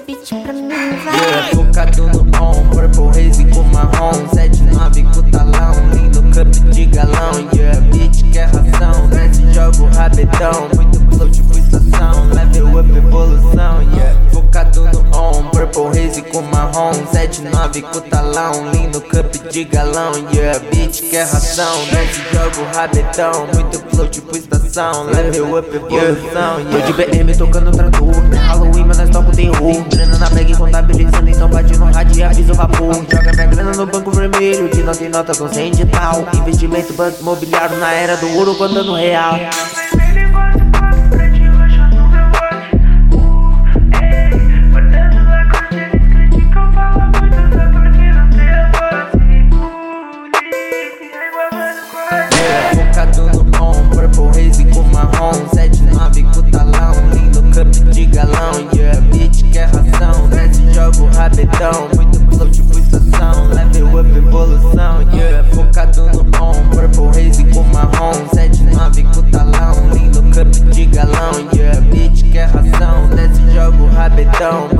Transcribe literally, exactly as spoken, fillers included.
beat pra mim, vai. Yeah, focado no on, purple haze com marrom, sete nove com talão, lindo cup de galão. Yeah, beat que é ração, nesse jogo rabetão, muito flow tipo estação, level up evolução. Yeah, focado no on, purple haze com marrom, sete nove com talão, lindo cup de galão. Yeah, beat que é ração, nesse jogo rabetão, muito flow tipo estação, level up evolução. Tô de B M tocando trator, Halloween mas nós toca o terror, grana na bag contabilizando, então bate no rádio e avisa o vapor. Joga minha grana no banco vermelho, de nota em nota com cem de pau. Investimento banco imobiliário na era do ouro contando real. Focado no on, purple haze com marrom, sete nove com talão, lindo cup de galão. Yeah, beat que é ração, nesse jogo rabetão, muito flow tipo estação, level up evolução. Yeah, focado no on, purple haze com marrom, sete nove com talão, lindo cup de galão. Yeah, beat que é ração, nesse jogo rabetão.